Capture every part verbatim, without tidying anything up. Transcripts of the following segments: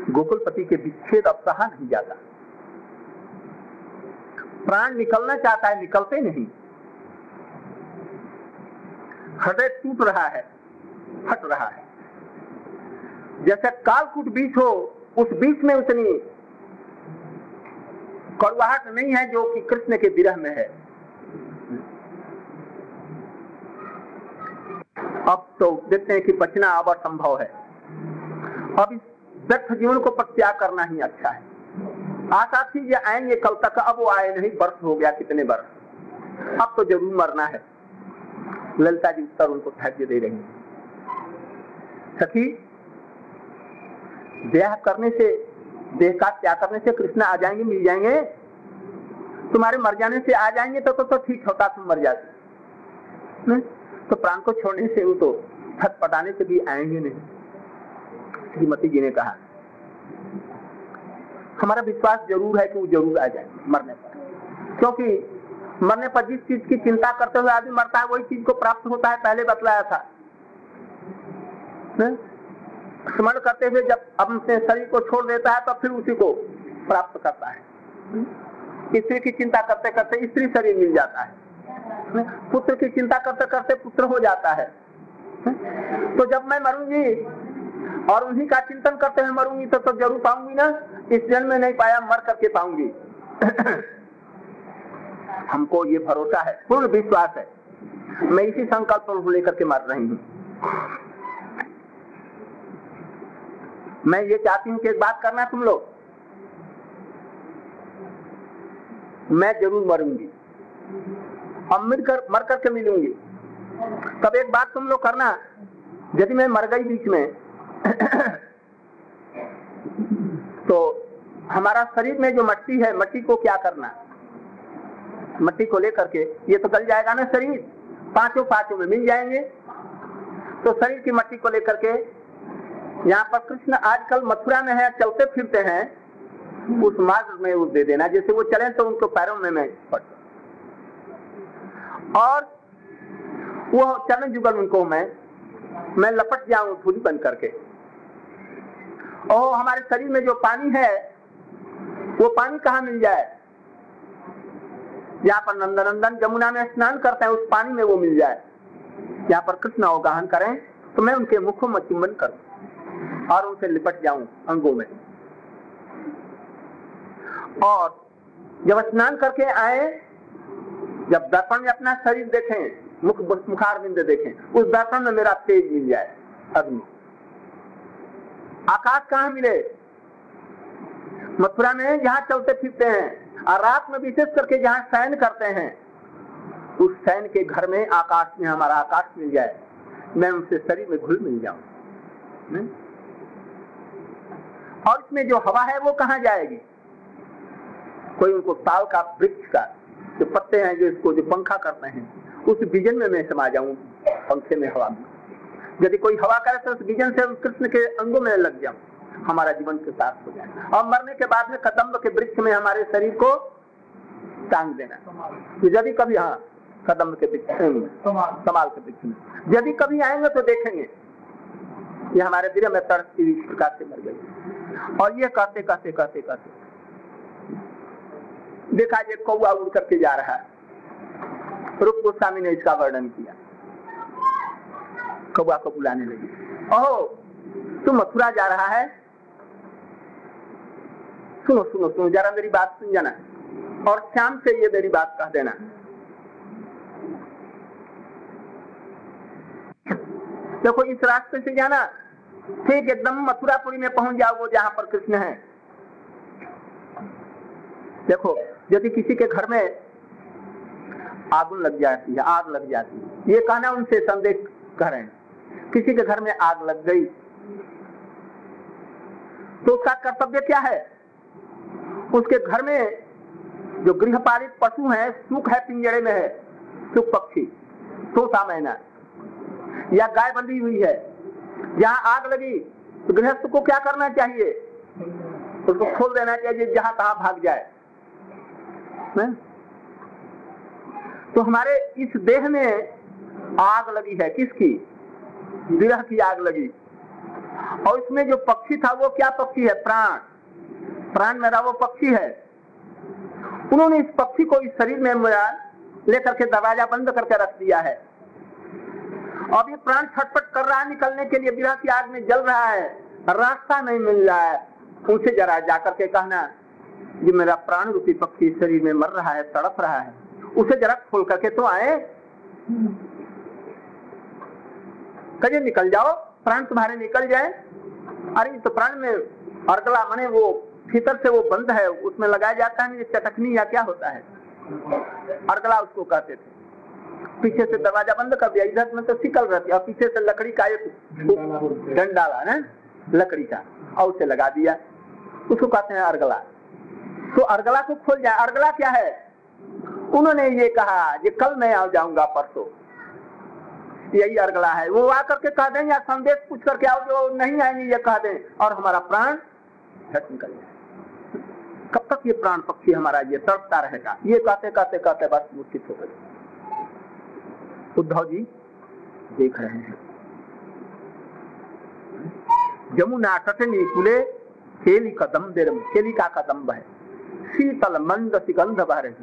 गोकुलपति के विच्छेद अब सहा नहीं जाता, प्राण निकलना चाहता है, निकलते नहीं, हृदय टूट रहा है, फट रहा है, जैसे कालकूट बीच हो, उस बीच में उतनी कड़वाहट नहीं है जो कि कृष्ण के विरह में है। अब तो देखते हैं कि बचना अब असंभव है, अब इस व्यर्थ जीवन को परित्याग करना ही अच्छा है। आशा थी ये आएंगे कल तक, अब वो आए नहीं, वर्ष हो गया, कितने वर्ष, अब तो जरूर मरना है। ललिता जी उत्तर उनको धैर्य दे रही है, सखी देह करने से, देह का त्याग करने से कृष्ण आ जाएंगे, मिल जाएंगे, तुम्हारे मर जाने से आ जाएंगे तो तो, तो ठीक होता, तुम मर जाते, तो प्राण को छोड़ने से वो तो छटपटाने से भी आएंगे नहीं। श्रीमती जी ने कहा हमारा विश्वास जरूर है कि वो जरूर आ जाएंगे मरने पर, क्योंकि मरने पर जिस चीज की चिंता करते हुए आदमी मरता है वही चीज को प्राप्त होता है, पहले बतलाया था। स्मरण करते हुए जब अपने शरीर को छोड़ देता है तो फिर उसी को प्राप्त करता है। स्त्री की चिंता करते करते स्त्री शरीर मिल जाता है, पुत्र की चिंता करते करते पुत्र हो जाता है। तो जब मैं मरूंगी और उन्हीं का चिंतन करते हुए मरूंगी तो, तो जरूर पाऊंगी ना, इस जन्म में नहीं पाया, मर करके पाऊंगी। हमको ये भरोसा है, पूर्ण विश्वास है, मैं इसी संकल्प को लेकर के मर रही हूँ। मैं ये चाहती हूँ कि एक बात करना तुम लोग, मैं जरूर मरूंगी, अब मिलकर मर करके मिलूंगी। तब एक बात तुम लोग करना, यदि मैं मर गई बीच में तो हमारा शरीर में जो मट्टी है, मट्टी को क्या करना, मट्टी को लेकर के, ये तो गल जाएगा ना शरीर, पांचों पांचों में मिल जाएंगे, तो शरीर की मट्टी को लेकर के यहाँ पर कृष्ण आजकल मथुरा में है, चलते फिरते हैं, उस मार्ग में वो दे देना, जैसे वो चले तो उनको पैरों में मैं पड़, और वो चरण जुगल उनको मैं मैं लपट जाऊं धूली बन करके। और हमारे शरीर में जो पानी है वो पानी कहाँ मिल जाए, यहाँ पर नंदनंदन जमुना में स्नान करते हैं, उस पानी में वो मिल जाए, यहाँ पर कृष्ण अवगाहन करें तो मैं उनके मुखों में चुंबन करूं और उनसे लिपट जाऊं अंगों में। और जब स्नान करके आए, जब दर्पण में अपना शरीर देखें, मुख मुखारविंद देखें, उस दर्पण में मेरा तेज मिल जाए, अग्नि। आकाश कहाँ मिले, मथुरा में जहाँ चलते फिरते हैं, और रात में विशेष करके जहाँ शयन करते हैं, उस शयन के घर में आकाश में हमारा आकाश मिल जाए, मैं उनसे शरीर में घुल मिल जाऊं। और इसमें जो हवा है वो कहाँ जाएगी, कोई उनको ताल का वृक्ष का जो पत्ते हैं, जो इसको जो पंखा करते हैं, उस बीजन में मैं समा जाऊं, पंखे में हवा में। यदि कोई हवा करे तो उस बीजन से कृष्ण के अंगों में लग जाऊं, हमारा जीवन के साथ हो जाए। और मरने के बाद में कदम्ब के वृक्ष में हमारे शरीर को टांग देना, तो यदि कभी, हाँ कदम्ब के वृक्ष में, कमाल के वृक्ष में यदि कभी आएंगे तो देखेंगे कि हमारे दिल में तर्क की प्रकार से मर गई। और ये कहते कहते कहते कहते देखा ये कौआ उड़ करके जा रहा है, रूप गोस्वामी ने इसका वर्णन किया, कौआ को बुलाने लगी, ओहो तू मथुरा जा रहा है, सुनो सुनो सुनो जरा मेरी बात सुन जाना, और शाम से ये मेरी बात कह देना। देखो इस रास्ते से जाना, ठीक एकदम मथुरापुरी में पहुंच जाओ, वो जहां पर कृष्ण है। देखो यदि किसी के घर में आग लग जाती है, आग लग जाती है, ये कहना उनसे संदेश करें, किसी के घर में आग लग गई तो उसका कर्तव्य क्या है, उसके घर में जो गृहपालित पशु है, सुख है, पिंजरे में है, सुख पक्षी, तोता मैना या गाय बंधी हुई है, जहां आग लगी तो गृहस्थ को क्या करना चाहिए, उसको खोल देना चाहिए, जहां तहां भाग जाए। नहीं? तो हमारे इस देह में आग लगी है, किसकी, विरह की आग लगी, और इसमें जो पक्षी था वो क्या पक्षी है? प्राण। प्राण मेरा वो पक्षी है। उन्होंने इस पक्षी को इस शरीर में लेकर के दरवाजा बंद करके रख दिया है। अब ये प्राण छटपट कर रहा है निकलने के लिए, विरह की आग में जल रहा है, रास्ता नहीं मिल रहा है। उनसे जरा जाकर के कहना, ये मेरा प्राण रूपी पक्षी शरीर में मर रहा है, तड़प रहा है, उसे जरा खोल करके तो आए, कहिए निकल जाओ, प्राण तुम्हारे निकल जाए। अरे तो प्राण में अर्गला माने वो भीतर से वो बंद है, उसमें लगाया जाता है चटकनी या क्या होता है, अर्गला उसको कहते थे। पीछे से दरवाजा बंद कर दिया, इधर में तो सिकल रहती है और पीछे से लकड़ी का एक डंडा है लकड़ी का, और उसे लगा दिया, उसको कहते हैं अर्गला। तो अर्गला को खोल जाए। अर्गला क्या है? उन्होंने ये कहा कि कल मैं आ जाऊंगा, परसों, यही अर्गला है। वो आकर के कह दें या संदेश पूछ करके आओ, जो नहीं आएंगे ये कह दें, और हमारा प्राण झट निकल जाए। कब तक ये प्राण पक्षी हमारा ये तड़पता रहेगा? ये कहते कहते कहते बस मूर्छित हो गए। उद्धव जी देख रहे हैं, जमुना तटनी कुले केली कदम दे केली का कदम्ब है, शीतल मंद सुगंध बह रही।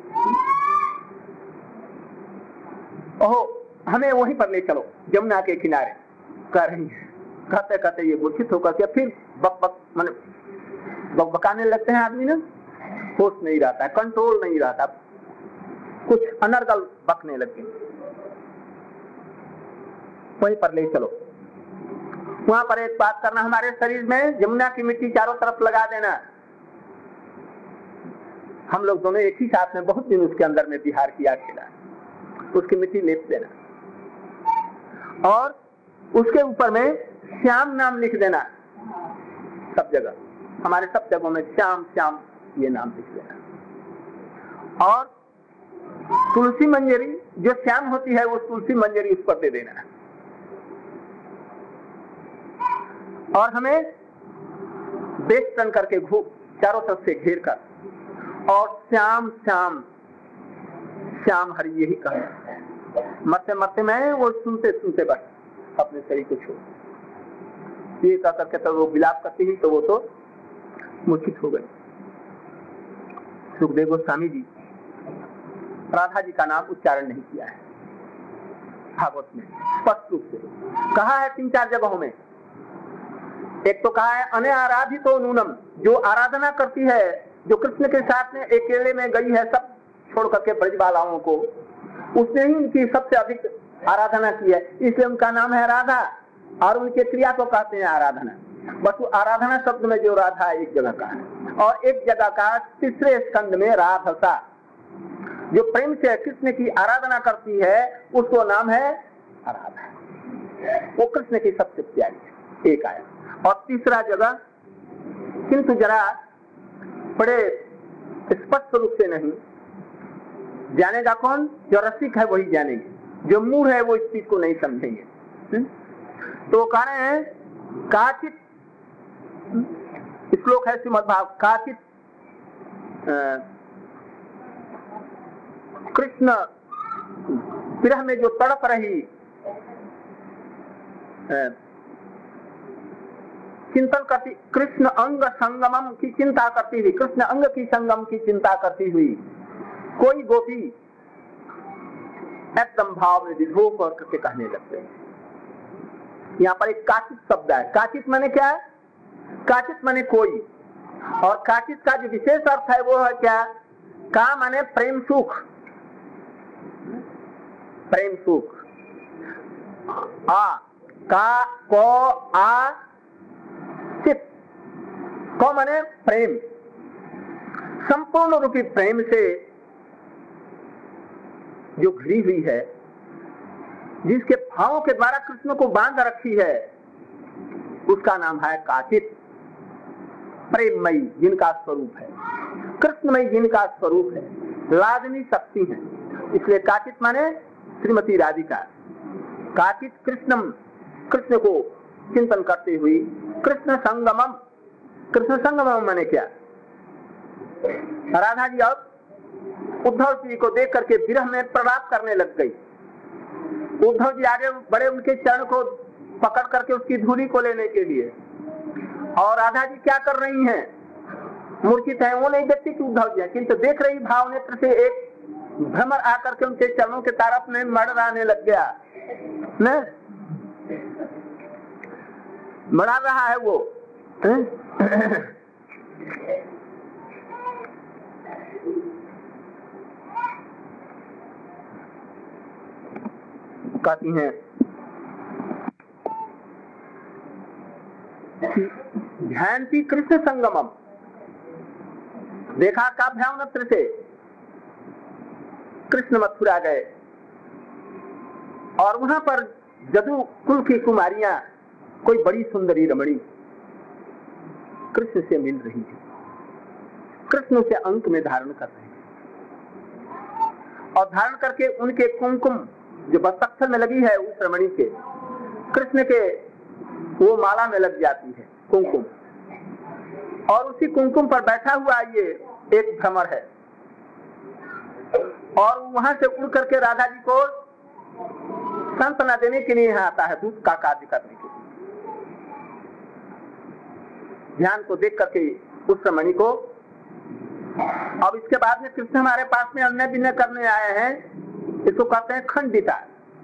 ओहो, हमें वहीं पर ले चलो, जमुना के किनारे, कह रही है। कहते कहते ये मूर्छित होकर के फिर बक बक माने बकबकाने लगते हैं। आदमी ना होश नहीं रहता है, कंट्रोल नहीं रहता, कुछ अनर्गल बकने लगते। वहीं पर ले चलो, वहां पर एक बात करना, हमारे शरीर में जमुना की मिट्टी चारों तरफ लगा देना। हम लोग दोनों एक ही साथ में बहुत दिन उसके अंदर में बिहार किया खेला, उसकी मिट्टी लेप देना और उसके ऊपर में श्याम नाम लिख देना। सब जगह, हमारे सब जगहों में श्याम श्याम ये नाम लिख देना। और तुलसी मंजरी जो श्याम होती है, वो तुलसी मंजरी उस पर दे देना। और हमें बेस्टन करके घूम चारों तरफ से घेर कर, और श्याम श्याम श्याम हरि यही कहना। मरते मरते मैं वो सुनते सुनते बस अपने शरीर को छोड़, ये कह करके तो वो विलाप करती ही तो वो तो मूर्छित हो गए। सुखदेव गोस्वामी जी राधा जी का नाम उच्चारण नहीं किया है भागवत में, स्पष्ट रूप से कहा है तीन चार जगहों में। एक तो कहा है अने आराधितो नूनम, जो आराधना करती है, जो कृष्ण के साथ में अकेले में गई है सब छोड़ करके ब्रजबालाओं को, उसने ही उनकी सबसे अधिक आराधना की है, इसलिए उनका नाम है राधा। और उनके क्रिया को कहते हैं आराधना। बस वो आराधना शब्द में जो राधा एक जगह का है, और एक जगह का तीसरे स्कंद में राधसा, जो प्रेम से कृष्ण की आराधना करती है उसको नाम है राधा। वो कृष्ण की सबसे प्यारी है, एक आया। और तीसरा जगह, किंतु जरा बड़े स्पष्ट रूप से नहीं जानेगा कौन? जो रसिक है वही जानेंगे, जो मूढ़ है वो इस चीज को नहीं समझेंगे। हुँ? तो कह रहे हैं काचित, श्लोक है श्रीमद्भाव, काचित कृष्ण विरह में जो तड़प रही, चिंतन करती, कृष्ण अंग संगमम की चिंता करती हुई, कृष्ण अंग की संगम की चिंता करती हुई कोई गोपी एकदम भाव में विभोर करके कहने लगते हैं। यहाँ पर एक काचित शब्द है। काचित माने क्या है? काचित माने कोई, और काचित का जो विशेष अर्थ है वो है क्या? का माने प्रेम सुख, प्रेम सुख। आ का को आ चित, को माने प्रेम, संपूर्ण रूपी प्रेम से जो घिरी हुई है, जिसके भावों के द्वारा कृष्ण को बांध रखी है, उसका नाम है काचित। प्रेममयी जिनका स्वरूप है, कृष्णमयी जिनका स्वरूप है, लादनी शक्ति है, इसलिए काचित माने श्रीमती राधिका। काचित कृष्णम, कृष्ण को चिंतन करते हुई, कृष्ण संगमम, कृष्ण संगमम माने क्या? राधा जी अब उद्धव जी को देख करके विरह में प्रलाप करने लग गई। उद्धव जी आगे बड़े, उनके चरण को पकड़ करके उसकी धूली को लेने के लिए। और राधा जी क्या कर रही हैं? मूर्छित है, वो नहीं देखती कि उद्धव जी है, किंतु देख रही भाव नेत्र से एक भ्रमर आकर के उनके चरणों के तरफ में मड़राने लग गया न, मड़ा रहा है वो। कहती हैं ध्यानती कृष्ण संगमम, देखा का भ्यावनत्र से कृष्ण मथुरा गए और वहां पर जदु कुल की कुमारियां कोई बड़ी सुंदरी रमणी कृष्ण से मिल रही थी, कृष्ण से अंक में धारण कर रहे हैं और धारण करके उनके कुमकुम जो बस्तखर में लगी है उस रमणी के, कृष्ण के वो माला में लग जाती है कुमकुम, और उसी कुमकुम पर बैठा हुआ ये एक भ्रमर है और वहां से उड़ करके राधा जी को सांत्वना देने के लिए यहाँ आता है, दूध का कार्य करने के लिए। ध्यान को देख करके उस रमणी को, अब इसके बाद में कृष्ण हमारे पास में अन्य विनय करने आए हैं, इसको कहते हैं खंडिता।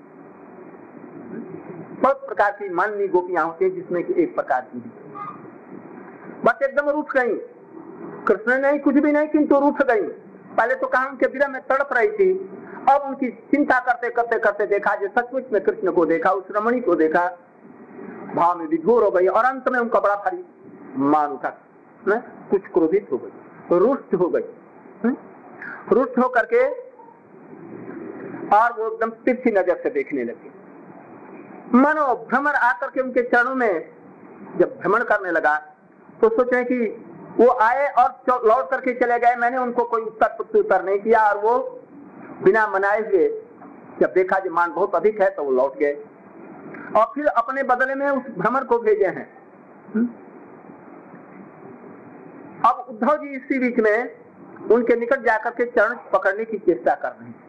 बहुत प्रकार की माननीय गोपियां होती है जिसमें कि एक प्रकार की बस एकदम रूठ गई, कृष्ण नहीं कुछ भी नहीं किंतु रूठ गई। पहले तो कहा उनके विरह में तड़प रही थी, अब उनकी चिंता करते करते करते देखा जो सचमुच में कृष्ण को देखा, उस रमणी को देखा, भाव में विभोर हो गई और अंत में उनका बड़ा भारी मान उठा, कुछ क्रोधित हो गई, रुष्ट हो गई, रुष्ट हो करके और वो एकदम तिरछी नजर से देखने लगी। मनो भ्रमर आकर के उनके चरणों में जब भ्रमण करने लगा तो सोचे कि वो आए और लौट करके चले गए, मैंने उनको कोई उत्तर प्रत्युत्तर नहीं किया और वो बिना मनाए हुए जब देखा कि मान बहुत अधिक है तो वो लौट गए और फिर अपने बदले में उस भ्रमर को भेजे हैं। अब उद्धव जी इसी बीच में उनके निकट जाकर के चरण पकड़ने की चेष्टा कर रहे हैं।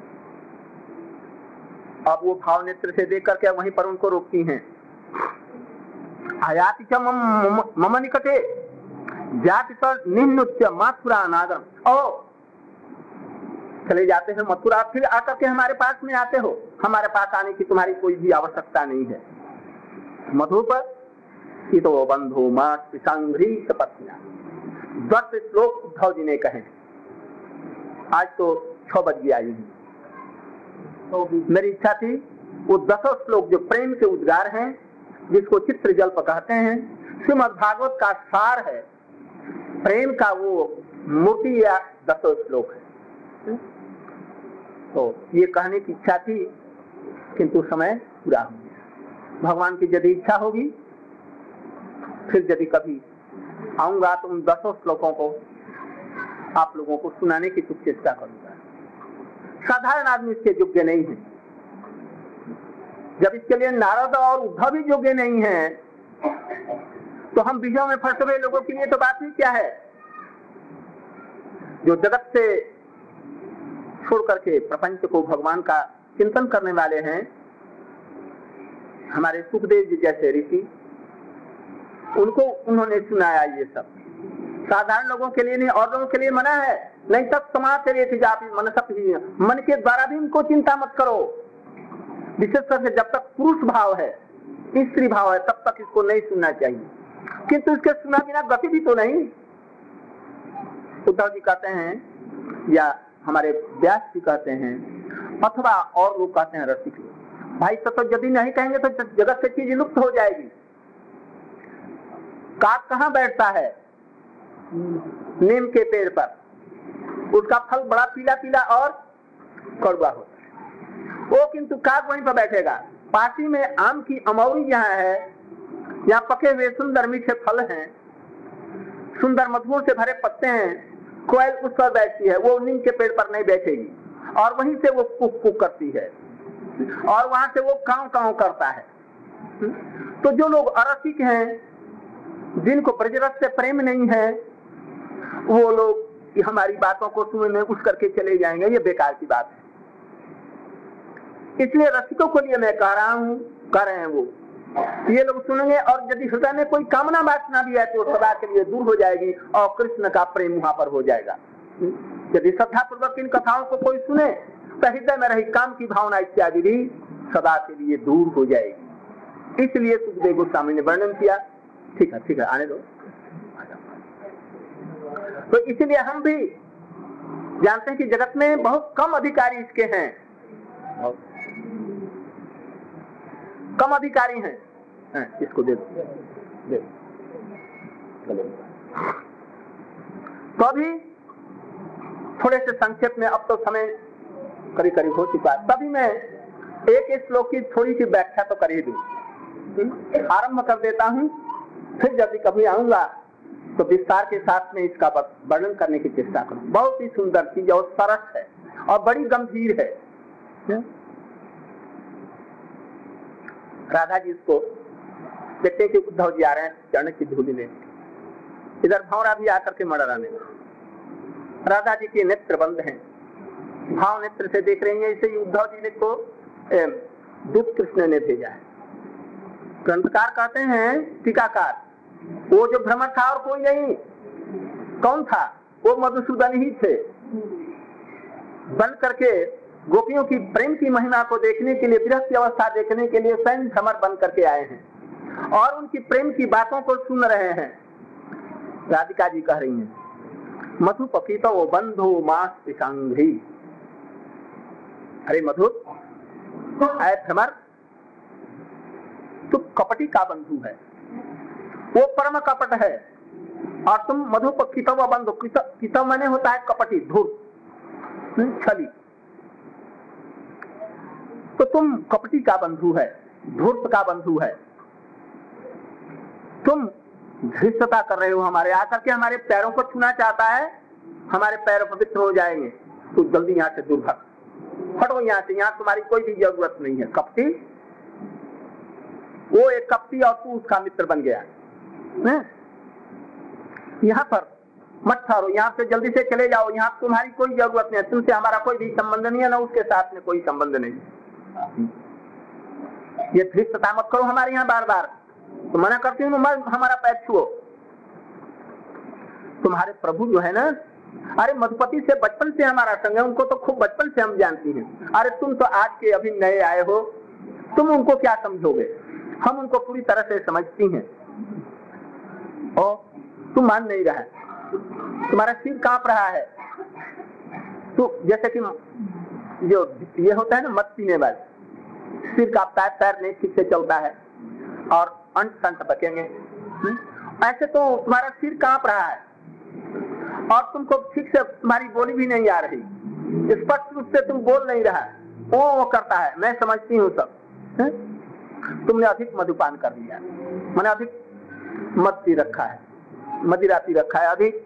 अब वो भाव नेत्र से देख करके वहीं पर उनको रोकती हैं। आयाति च मम मम निकटे जाति पर निम्नुच्य मथुरा नागरम, ओ चले जाते हैं मथुरा, फिर आकर के हमारे पास में आते हो, हमारे पास आने की तुम्हारी कोई भी आवश्यकता नहीं है। मधु पर तो बंधु मात संघ्री सपत्निया, दस श्लोक उद्धव जी ने कहे। आज तो छह बज गया ही, तो मेरी इच्छा थी वो दसों श्लोक जो प्रेम के उद्गार हैं, जिसको चित्र जल्प कहते हैं, श्रीमद् भागवत का सार है, प्रेम का वो मूर्ति या दसों श्लोक है। तो ये कहने की इच्छा थी किंतु समय पूरा हो गया। भगवान की यदि इच्छा होगी फिर यदि कभी आऊंगा तो उन दसों श्लोकों को आप लोगों को सुनाने की कुछ चेष्टा करूंगा। साधारण आदमी इसके योग्य नहीं है। जब इसके लिए नारद और उद्धव भी योग्य नहीं है तो हम बीजों में फंसे हुए लोगों के लिए तो बात ही क्या है। जो जगत से छोड़ करके प्रपंच को भगवान का चिंतन करने वाले हैं, हमारे सुखदेव जी जैसे ऋषि, उनको उन्होंने सुनाया ये सब। साधारण लोगों के लिए नहीं, और लोगों के लिए मना है। नहीं तक समाज के लिए थी आप मन सब ही मन के द्वारा भी इनको चिंता मत करो। विशेषकर से जब तक पुरुष भाव है, स्त्री भाव है, तब तक इसको नहीं सुनना चाहिए। किंतु इसके सुना बिना गति भी तो नहीं। उद्धव जी कहते हैं या हमारे व्यास जी कहते हैं अथवा और लोग कहते हैं रसिक लोग, भाई तो, तो यदि नहीं कहेंगे तो जगत से चीज लुप्त हो जाएगी। काक कहाँ बैठता है? नीम के पेड़ पर, उसका फल बड़ा पीला पीला और कड़वा होता है, वो किंतु काक वहीं पर बैठेगा। पासी में आम की अमौरी जहाँ है, यहाँ पके हुए सुंदर मीठे फल हैं, सुंदर मधुओं से भरे पत्ते हैं, कोयल उस पर बैठती है, वो नीम के पेड़ पर नहीं बैठेगी और वहीं से वो कुक कुक करती है और वहां से वो कांव कांव करता है। तो जो लोग अरसिक हैं, जिनको ब्रजरस से प्रेम नहीं है, वो लोग हमारी बातों को सुनने उस करके चले जाएंगे। ये बेकार की बात है। इसलिए रसिकों को लिए मैं कह रहा हूं, कह रहे हैं वो ये लोग सुनेंगे, और यदि हृदय में कोई कामना वासना भी है तो सदा के लिए दूर हो जाएगी और कृष्ण का प्रेम वहां पर हो जाएगा। यदि श्रद्धा पूर्वक इन कथाओं को कोई सुने तो हृदय में रही काम की भावना इत्यादि भी सदा के लिए दूर हो जाएगी। इसलिए सुखदेव गोस्वामी ने वर्णन किया। ठीक है ठीक है आने दो। तो इसलिए हम भी जानते हैं कि जगत में बहुत कम अधिकारी इसके हैं, कम अधिकारी हैं। इसको दे दे तो अभी थोड़े से संक्षेप में, अब तो समय करीब करीब हो चुका है, तभी मैं एक एक श्लोक की थोड़ी सी व्याख्या तो कर ही दूं, आरंभ कर देता हूं। फिर जब भी कभी आऊंगा तो विस्तार के साथ में इसका वर्णन करने की चेष्टा करूं। बहुत ही सुंदर चीज और सरस है और बड़ी गंभीर है। राधा जी इसको देखते हैं कि उद्धव जी आ रहे हैं चरण की धूलि लेने, इधर भंवरा भी आकर के मड़राने। राधा जी के नेत्र बंद हैं, भाव नेत्र से देख रही हैं। इसे उद्धव जी ने को दूत कृष्ण ने भेजा है। ग्रंथकार कहते हैं, टीकाकार, वो जो भ्रमर था और कोई नहीं, कौन था? वो मधुसूदन ही थे। बन करके गोपियों की प्रेम की महिमा को देखने के लिए, विरह की अवस्था देखने के लिए स्वयं भ्रमर बन करके आए हैं और उनकी प्रेम की बातों को सुन रहे हैं। राधिका जी कह रही हैं, मधु पपीता वो बंधु मास पिशांघ्री। अरे मधु, आए भ्रमर, तू कपटी का बंधु है, वो परम कपट है, और तुम मधु पपीता वो बंधु, किता मैंने होता है कपटी, धूर्त, छली, तो तुम कपटी का बंधु है, धूर्त का बंधु है। तुम धृष्टता कर रहे हो, हमारे आकर के हमारे पैरों को छूना चाहता है, हमारे पैर पवित्र हो जाएंगे, तू जल्दी यहाँ से दूर भाग, हटो यहाँ से, यहाँ तुम्हारी कोई भी जरूरत नहीं है। कपटी, वो एक कपटी और तू उसका मित्र बन गया। यहाँ पर मत ठहरो, यहाँ से जल्दी से चले जाओ, यहाँ तुम्हारी कोई जरूरत नहीं है, तुमसे हमारा कोई भी संबंध नहीं है, ना उसके साथ में कोई संबंध नहीं। ये धृष्टता मत करो हमारे यहाँ बार बार, तो मना करती हूँ, हमारा पैर छुओ। तुम्हारे प्रभु जो है ना, अरे मधुपति से बचपन से हमारा संग है, उनको तो खूब बचपन से हम जानती हैं। अरे तुम तो आज के अभी नए आए हो, तुम उनको क्या समझोगे? हम उनको पूरी तरह से समझती हैं। और तुम मान नहीं रहा है, तुम्हारा सिर कांप रहा है। तो जैसे कि जो ये होता है ना मत पीने वाले, सिर कांपता है, पैर नहीं ठीक से चलता है और अंट संट बकेंगे, ऐसे तो तुम्हारा सिर कांप रहा है और तुमको ठीक से तुम्हारी बोली भी नहीं आ रही, स्पष्ट रूप से तुम बोल नहीं रहा है, वो वो करता है, मैं समझती हूँ सब। है? तुमने अधिक मधुपान कर लिया, मैंने अधिक मद पी रखा है, मदिरा पी रखा है अधिक,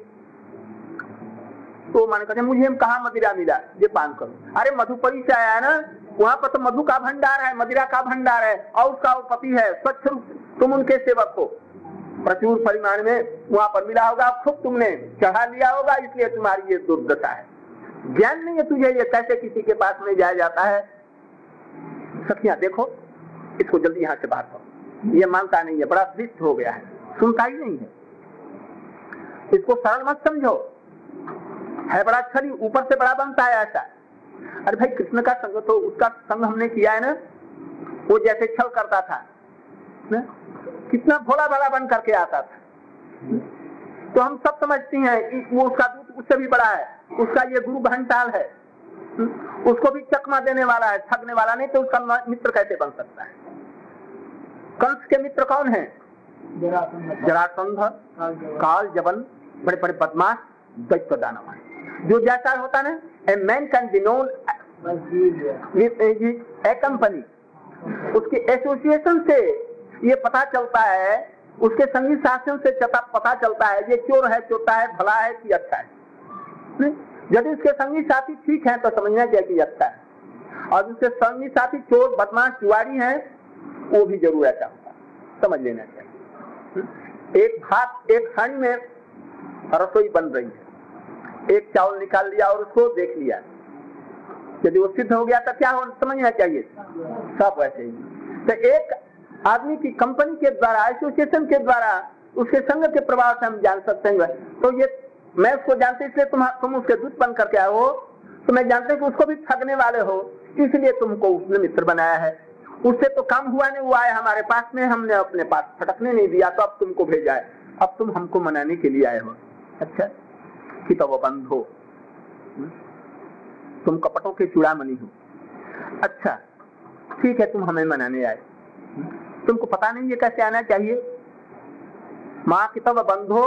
तो मैंने कहते मुझे कहाँ मदिरा मिला, ये पान करो। अरे मधुपरी से आया है ना, वहाँ पर तो मधु का भंडार है, मदिरा का भंडार है, और उसका वो पति है, स्वच्छ रूप तुम उनके सेवक हो, प्रचुर परिमाण में वहाँ पर मिला होगा, खूब तुमने चढ़ा लिया होगा, इसलिए तुम्हारी ये दुर्दशा है। ज्ञान नहीं है तुझे, ये कैसे किसी के पास में जाया जाता है। सखियां देखो, इसको जल्दी यहाँ से बाहर करो, ये मानता नहीं है, बड़ा धृष्ट हो गया है, सुनता ही नहीं है, इसको सरल मत समझो, है बड़ा छली, ऊपर से बड़ा बनता है ऐसा। अरे भाई कृष्ण का संग तो उसका संग हमने किया है ना, वो जैसे छल करता था ना, कितना भोला भाला बन करके आता था, तो हम सब समझती हैं वो उसका दूत उससे भी बड़ा है, उसका ये गुरु घंटाल है, उसको भी चकमा देने वाला है, ठगने वाला नहीं, तो उसका मित्र कैसे बन सकता है? कंस के मित्र कौन है? जरासंध, काल, जबन, बड़े बड़े बदमाश, दैत्य दानव है। जो जैसा होता ना, a man can be known with a company, उसके एसोसिएशन से ये पता चलता है, उसके संगी साथियों से पता चलता है ये चोर है, चोटा है, भला है कि अच्छा है। यदि उसके संगी साथी ठीक हैं तो समझना चाहिए कि अच्छा है, और उसके संगी साथी चोर, बदमाश, जुआरी हैं, वो भी जरूर ऐसा होता, समझ लेना चाहिए। एक भात, एक हांडी में रसोई बन रही है, एक चावल निकाल लिया और उसको देख लिया, यदि वो सिद्ध हो गया तो क्या हो समझना चाहिए, सब वैसे ही। तो एक आदमी की कंपनी के द्वारा, एसोसिएशन के द्वारा, उसके संग के प्रभाव से हम जान सकते हैं। तो ये मैं उसको जानते इसलिए तुम तुम उसके दूत बन करके आए हो, तो मैं जानते कि उसको भी ठगने वाले हो, इसलिए तुमको उसने मित्र बनाया है। उससे तो काम हुआ नहीं, वो आया हमारे पास में, हमने अपने पास फटकने नहीं दिया, तो अब तुमको भेजा है, अब तुम हमको मनाने के लिए आए हो। अच्छा, कि तो वो बंद हो, तुम कपटों के चूड़ामणि हो। अच्छा ठीक है, तुम हमें मनाने आए, तुमको पता नहीं ये कैसे आना चाहिए। माँ की तब बंधो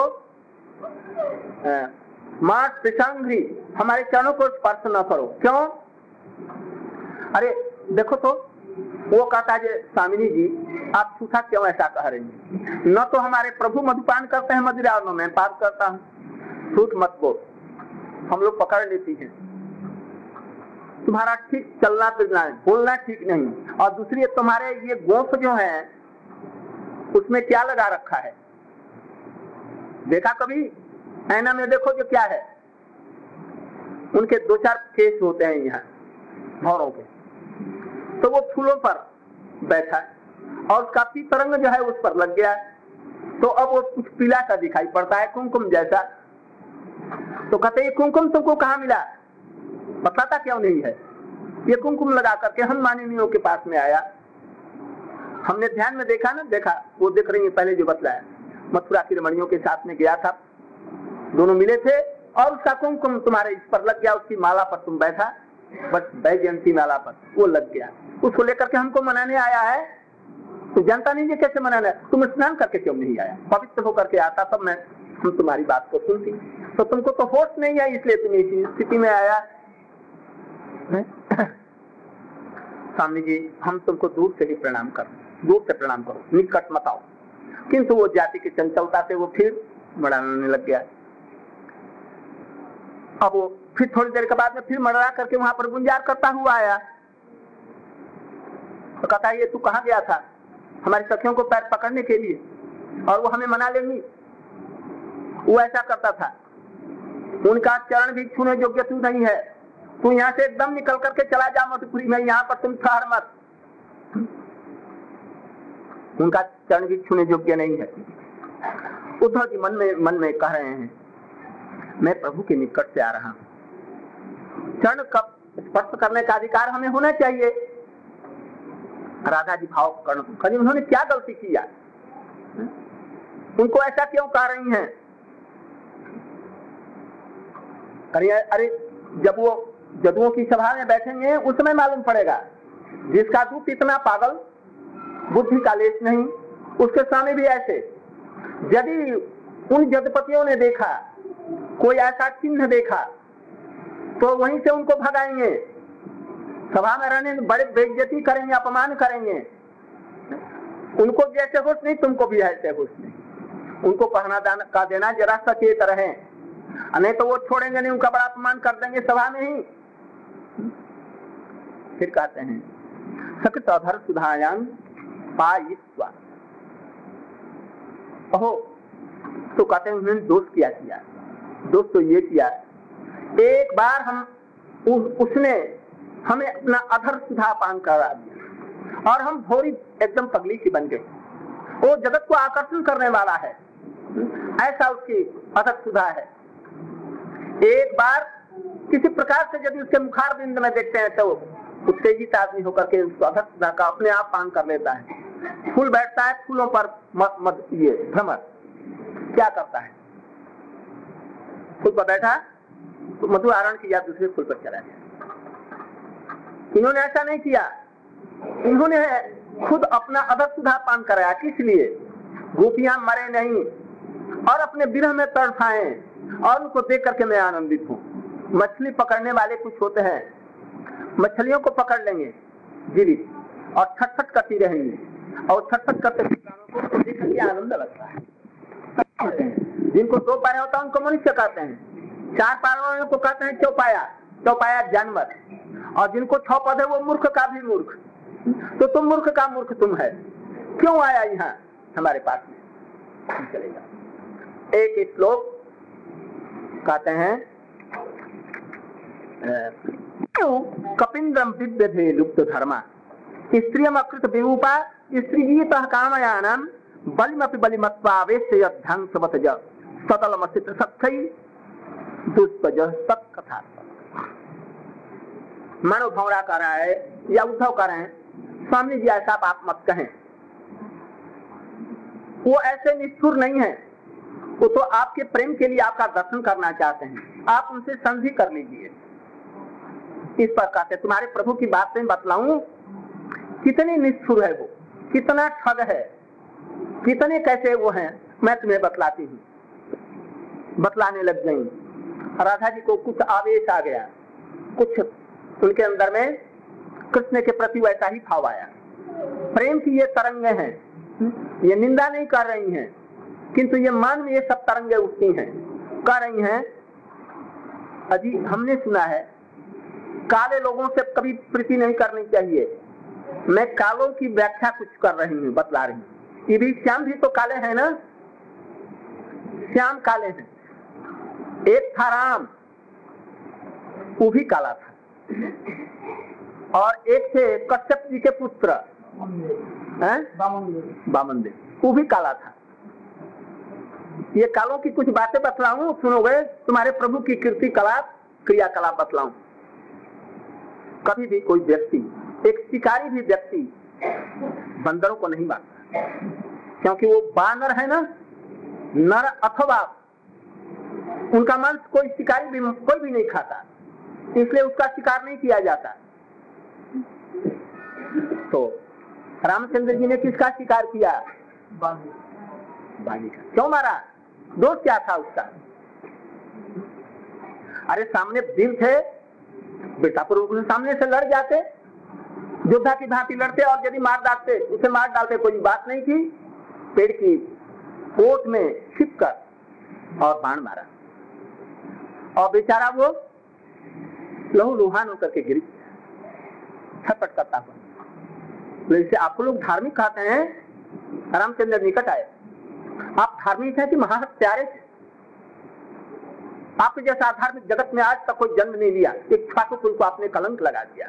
माँ त्रिशंघ्री, हमारे चरणों को स्पर्श न करो। क्यों? अरे देखो तो, वो कहता है स्वामिनी जी आप झूठा क्यों ऐसा कह रही हैं? न तो हमारे प्रभु मधुपान करते हैं मदिरा, और न मैं पान करता हूँ। झूठ मत बोल, हम लोग पकड़ लेती हैं। तुम्हारा ठीक चलना फिरना है, बोलना ठीक नहीं। और दूसरी तुम्हारे ये गोफ जो है उसमें क्या लगा रखा है? देखा कभी? ऐना में देखो जो क्या है। उनके दो चार केस होते हैं यहाँ भौरों के, तो वो फूलों पर बैठा है और उसका तरंग जो है उस पर लग गया, तो अब वो कुछ पीला सा दिखाई पड़ता है, कुमकुम जैसा। तो कहते ये कुमकुम तुमको कहाँ मिला? बताता क्यों नहीं है? ये कुमकुम लगा करके हम माननीयों के पास में आया, हमने ध्यान में देखा ना, देखा वो देख रही है पहले जो बतलाया, मथुरा की रमणियों के साथ में गया था, दोनों मिले थे और उसका कुमकुम तुम्हारे इस पर लग गया, उसकी माला पर तुम बैठा, बस वैजयंती माला पर वो लग गया, उसको लेकर के हमको मनाने आया है। तो जानता नहीं है कैसे मनाना है, तुम स्नान करके क्यों नहीं आया? पवित्र होकर के आता तब मैं हम तुम्हारी बात को सुनती। तो तुमको तो होश नहीं है, इसलिए तुम इसी स्थिति में आया। स्वामी जी हम तुमको दूर से ही प्रणाम कर, दूर से प्रणाम करो, निकट मत आओ। किंतु वो जाति की चंचलता से वो फिर मड़ाने लग गया। अब वो फिर थोड़ी देर के बाद में फिर मड़रा करके वहां पर गुंजार करता हुआ आया। तो कहता है ये तू कहाँ गया था? हमारी सखियों को पैर पकड़ने के लिए, और वो हमें मना लेंगी। वो ऐसा करता था, उनका चरण भी छूने योग्य तू नहीं है, तू यहाँ से एकदम निकल करके चला जा मधुपुरी में, यहाँ पर तुम ठहर मत। उनका चरण भी छूने योग्य नहीं है। उद्धव जी मन में मन में कह रहे हैं मैं प्रभु के निकट से आ रहा हूं, चरण कब स्पर्श करने का अधिकार हमें होना चाहिए। राधा जी भाव कर्ण, उन्होंने क्या गलती किया? उनको ऐसा क्यों कह रही हैं? अरे जब वो जदुओं की सभा में बैठेंगे उस समय मालूम पड़ेगा। जिसका दूत इतना पागल, बुद्धि का लेश नहीं, उसके सामने भी ऐसे। यदि उन जदपतियों ने देखा, कोई ऐसा चिन्ह देखा, तो वहीं से उनको भगाएंगे, सभा में रहने बड़े बेइज्जती करेंगे, अपमान करेंगे। उनको जैसे होश नहीं, तुमको भी ऐसे होश नहीं। उनको कहना का देना जरा सचेत रहे, नहीं तो वो छोड़ेंगे नहीं, उनका बड़ा अपमान कर देंगे सभा में ही। फिर कहते हैं सकृत अधर सुधायान पायित्वा, ओहो, तो कहते हैं उन्होंने दोष किया किया दोष तो ये किया, एक बार हम उ, उसने हमें अपना अधर सुधा पान करा दिया और हम भोरी एकदम पगली की बन गई। वो जगत को आकर्षण करने वाला है, ऐसा उसकी अधर सुधा है। एक बार किसी प्रकार से यदि उसके मुखार बिंद में देखते हैं तो उत्तेजित आदमी होकर के उसको अधर सुधा का अपने आप पान कर लेता है। फूल बैठता है, फूलों पर मत, मत, ये भ्रमर क्या करता है, फूल पर बैठा तो मधु आरण किया, दूसरे फूल पर चला गया। इन्होंने ऐसा नहीं किया, इन्होंने खुद अपना अधर सुधा पान कराया। किस लिए? गोपियां मरे नहीं और अपने विरह में तड़फाएं, और उनको देख करके मैं आनंदित हूँ। मछली पकड़ने वाले कुछ होते हैं, मछलियों को पकड़ लेंगे जीवित और छटपट करती रहेंगी, और छटपट करते प्राणों को देख करके आनंद लगता है। जिनको दो पैर होता है उनको मनुष्य कहते हैं, चार पैर वालों को कहते हैं चौपाया, चौपाया जानवर, और जिनको छह पद है वो मूर्ख का भी मूर्ख। तो तुम मूर्ख का मूर्ख तुम है, क्यों आया यहाँ हमारे पास में? चलेगा। एक श्लोक कहते हैं कपिंद्रम दिव्य लुप्त धर्मा, स्त्रियम अकृत विरूपा स्त्रीजीत कामयानम बलिमपि बलिमत्वावेश्य ध्यांसवतज सतलमसित सत्थई दुष्पज सत्कथा। मानव भौरा कर रहा है या उद्धव कर रहे हैं, स्वामी जी ऐसा आप मत कहें, वो ऐसे निष्ठुर नहीं है, वो तो आपके प्रेम के लिए आपका दर्शन करना चाहते हैं, आप उनसे संधि कर लीजिए। इस प्रकार से तुम्हारे प्रभु की बातें बतलाऊं, कितने निष्ठुर है वो, कितना ठग है, कितने कैसे वो हैं, मैं तुम्हें बतलाती हूँ। बतलाने लग गई। राधा जी को कुछ आवेश आ गया, कुछ उनके अंदर में कृष्ण के प्रति वैसा ही भाव आया। प्रेम की ये तरंगे हैं, ये निंदा नहीं कर रही हैं, किंतु ये मन में ये सब तरंगे उठती हैं, कह रही हैं अजी हमने सुना है काले लोगों से कभी प्रीति नहीं करनी चाहिए। मैं कालों की व्याख्या कुछ कर रही हूँ, बतला रही हूँ। ये भी श्याम भी तो काले हैं ना, श्याम काले हैं। एक था राम, वो भी काला था, और एक थे कश्यप जी के पुत्र बामन देव, वो भी काला था। ये कालों की कुछ बातें बतलाऊं, सुनोगे? तुम्हारे प्रभु की कीर्ति कला क्रियाकलाप बतलाऊं। कभी भी कोई व्यक्ति, एक शिकारी भी व्यक्ति बंदरों को नहीं मारता, क्योंकि वो बानर है ना, नर अथवा उनका मांस कोई शिकारी भी कोई भी नहीं खाता, इसलिए उसका शिकार नहीं किया जाता। तो रामचंद्र जी ने किसका शिकार किया? बाघ का। क्यों मारा? दोष क्या था उसका? अरे सामने दिल थे, बेटापुर सामने से लड़ जाते, योद्धा की भांति लड़ते, और यदि मार डालते, उसे मार डालते, कोई बात नहीं थी। पेड़ की ओट में छिप कर और बाण मारा, और बेचारा वो लहू लुहान होकर के गिर छटपट करता हुआ। जैसे आप लोग धार्मिक कहते हैं, रामचंद्र निकट आए, आप धार्मिक हैं कि महाहत्यारे थे? आपके जैसा धार्मिक जगत में आज तक कोई जन्म नहीं लिया, एक ठाकुर को आपने कलंक लगा दिया।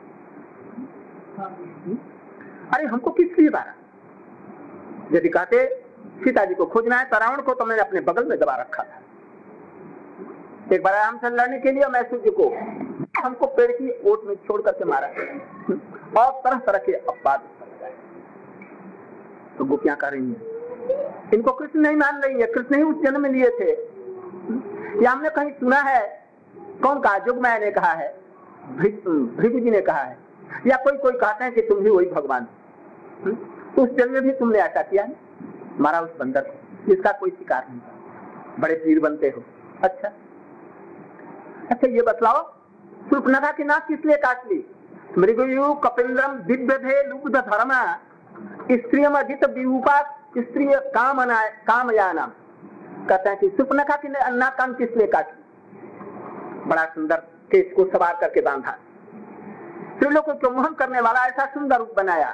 अरे हमको किस लिए मारा? यदि कहते सीता जी को खोजना है तो रावण को तो मैंने अपने बगल में दबा रखा था। एक बार रामचंद्र लड़ने के लिए मैसूर जी को हमको पेड़ की ओट में छोड़ करके मारा, और तरह तरह के अपवाद लगाए। तो गोपियां कर रही हैं, इनको कृष्ण नहीं मान रही है, कृष्ण ही उस जन्म में लिए थे। या हमने कहीं सुना है, कौन कहा? जोगमाया ने कहा है, भृगु जी ने कहा है, या कोई कोई कहते हैं कि तुम ही वही भगवान। उस जन्म में भी तुमने ऐसा किया, मारा उस बंदर को, जिसका कोई शिकार नहीं, बड़े वीर बनते हो। अच्छा अच्छा ये बतलाओ, शूर्पणखा की नाक किस लिए काट ली? मृगयु कपिंद्रम दिव्य भे लुब्ध धर्मा स्त्रियम अजित विरूपा स्त्रिय काम कामयाना। कहते हैं कि शूर्पणखा की नाक कान किस लिए काट ली? बड़ा सुंदर केस को सवार करके बांधा, त्रिलोक को मोहन करने वाला ऐसा सुंदर रूप बनाया।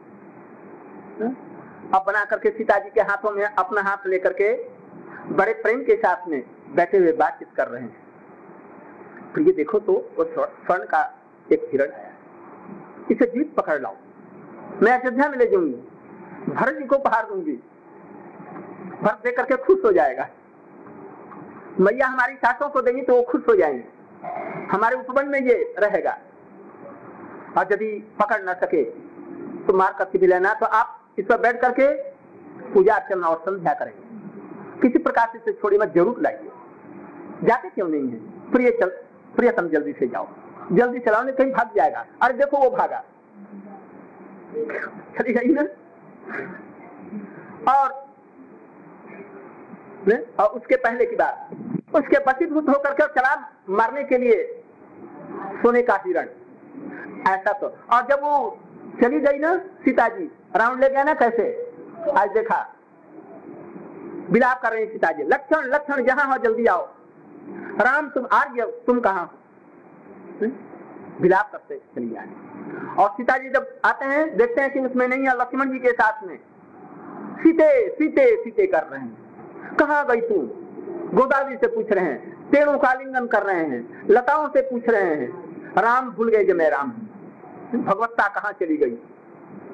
अब बना करके सीता जी के हाथों में अपना हाथ लेकर के बड़े प्रेम के साथ में बैठे हुए बातचीत कर रहे हैं। तो ये देखो तो वो स्वर्ण का एक हिरण आया, इसे जीत पकड़ लाओ, मैं अयोध्या में ले जाऊंगी, भरत जी को उपहार दूंगी, भरत दे करके खुश हो जाएगा। मैया हमारी सासों को देंगी तो वो खुश हो जाएंगे, हमारे उपवन में ये रहेगा। और यदि पकड़ न सके तो मार करके भी लेना, तो आप इस पर बैठ करके पूजा अर्चना और संध्या करेंगे। किसी प्रकार से छोड़ी मत, जरूर लाइए। जाते क्यों नहीं है? प्रिय चल प्रियतम जल्दी से जाओ, जल्दी चलाओ, नहीं कहीं भाग जाएगा। अरे देखो वो भागा, चली गई ना। और, और उसके पहले की बात, उसके वशीभूत होकर के चला मारने के लिए सोने का हिरण, ऐसा तो। और जब वो चली गई ना सीता जी, रावण ले गया ना कैसे, आज देखा विलाप कर रही सीता जी, लक्षण लक्षण जहां हो जल्दी आओ, राम तुम आर्य तुम कहां हो? विलाप करते चली जाए। और सीता जी जब आते हैं देखते हैं कि उसमें नहीं है, लक्ष्मण जी के साथ में सीते सीते सीते कर रहे हैं। कहां गई तुम? गोदावरी से पूछ रहे हैं, पेड़ों का आलिंगन कर रहे हैं, लताओं से पूछ रहे हैं, राम भूल गए जो मैं राम हूं, भगवत्ता कहां चली गई?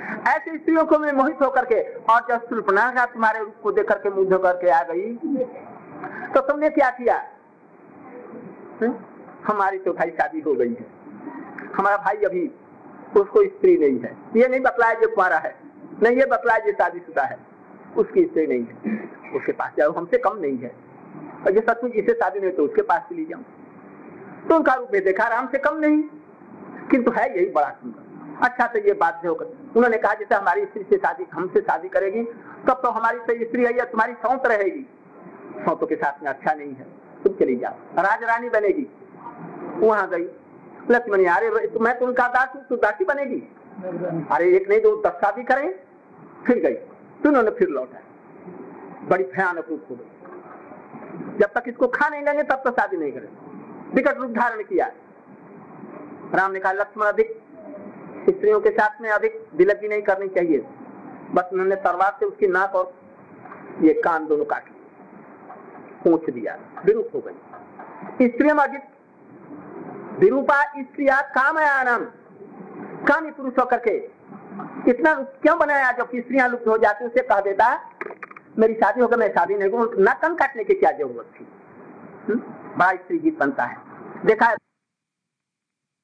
ऐसी स्त्रियों को मैं मोहित होकर के, और जब शूर्पणखा तुम्हारे रूप को देख करके मुग्ध होकर के आ गई, तो तुमने क्या किया? हुँ? हमारी तो भाई शादी हो गई है, हमारा भाई अभी उसको स्त्री नहीं है, ये नहीं बतलाया जो कुंवारा है, नहीं ये बतलाया जो शादीशुदा है, उसकी स्त्री नहीं है, उसके पास जाओ, हमसे कम नहीं है, और ये सचमुच इसे शादी नहीं तो उसके पास चली जाऊं। तो उनका रूप में देखा राम से कम नहीं, किंतु है यही बड़ा सुंदर। अच्छा तो ये बात होकर उन्होंने कहा जैसे हमारी स्त्री से शादी हमसे शादी करेगी तब तो हमारी तो स्त्री है या तुम्हारी सौंत रहेगी, सौंतों के साथ में अच्छा नहीं है, तुम चली जाओ, राज रानी बनेगी। वहां गई लक्ष्मण, अरे तो मैं तो उनका दास हूँ, तू दासी बनेगी? अरे एक नहीं दो दस शादी करें। फिर गई तो उन्होंने फिर लौटा, बड़ी भयानक रूप हो गई, जब तक इसको खा नहीं लेंगे तब तक शादी नहीं करेंगे। विकट रूप धारण किया। राम ने कहा लक्ष्मण अधिक स्त्रियों के साथ में अधिक दिलगी नहीं करनी चाहिए, बस उन्होंने तलवार से उसकी नाक और ये कान दोनों काट पूछ दिया, विरूप हो गई। स्त्रियों में अधिक विरूपा स्त्रिया कामयानम, कामी पुरुष होकर के इतना क्यों बनाया? जब स्त्रियां लुप्त हो जाती उसे कह देता मेरी शादी होकर मैं शादी नहीं करूं, ना कान काटने की क्या जरूरत थी? बड़ा स्त्री गीत बनता है, देखा है।